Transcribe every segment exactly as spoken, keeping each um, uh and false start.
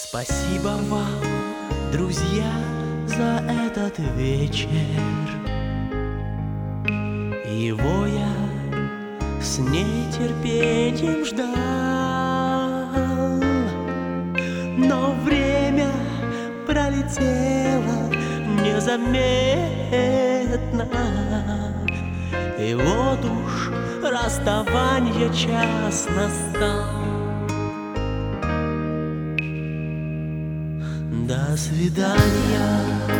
Спасибо вам, друзья, за этот вечер. Его я с нетерпением ждал, но время пролетело незаметно, и вот уж расставанье час настал. До свидания,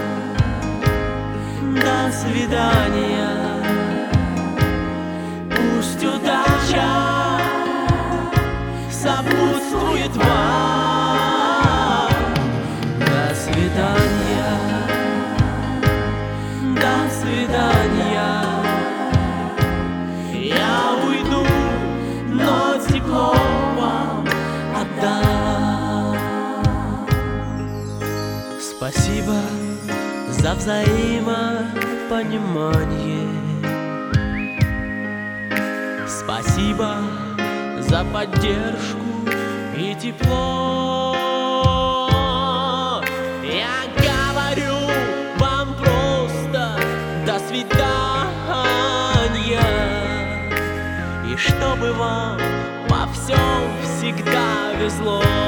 до свидания. Пусть удача сопутствует вам. До свидания, до свидания. Я уйду, но тепло вам отдам. Спасибо за взаимопонимание. Спасибо за поддержку и тепло. Я говорю вам просто до свидания, и чтобы вам во всем всегда везло.